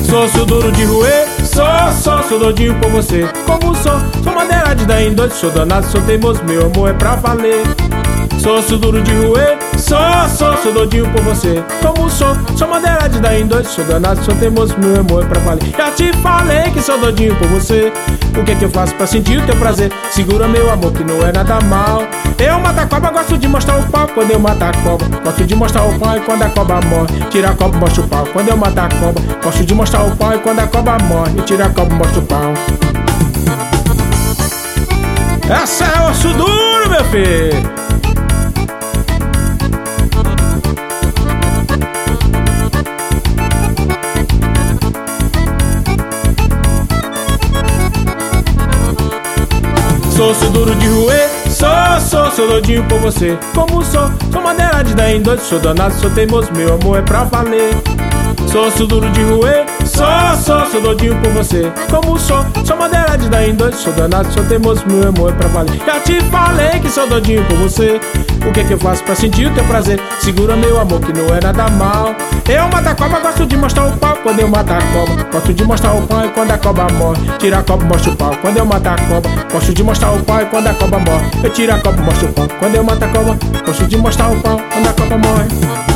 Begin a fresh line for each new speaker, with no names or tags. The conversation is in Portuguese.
Sou duro de roer, sou doidinho por você. Como sou madeira de dar em dois. Sou danado, sou teimoso, meu amor é pra valer. Sou duro de roer, sou doidinho por você. Como sou madeira de dar em dois. Sou danado, sou teimoso, meu amor é pra valer. Já te falei que sou doidinho por você. O que eu faço pra sentir o teu prazer? Segura meu amor que não é nada mal. Eu mato a cobra, gosto de mostrar o pau. Quando eu mato a cobra, gosto de mostrar o pau. E quando a cobra morre, tira a cobra, mostra o pau. Quando eu mato a cobra, gosto de mostrar o pau. E quando a cobra morre, tira a cobra, mostra o pau. Essa é osso duro, meu filho. Sou duro de roer, sou doidinho por você. Como sou madeira de dar em dois. Sou danado, sou teimoso, meu amor é pra valer. Sou duro de roer, sou doidinho por você. Como sou madeira de dar em dois. Sou danado, sou teimoso, meu amor é pra valer. Já te falei que sou doidinho por você. O que eu faço pra sentir o teu prazer? Segura meu amor que não é nada mal. Eu mato a cobra, gosto de mostrar o pau. Quando eu mato a cobra, gosto de mostrar o pau. E quando a cobra morre, tira a cobra, mostra o pau. Quando eu mato a cobra, gosto de mostrar o pau. E quando a cobra morre, eu tiro a cobra, mostro o pau. Quando eu mato a cobra, gosto de mostrar o pau. Quando a cobra morre.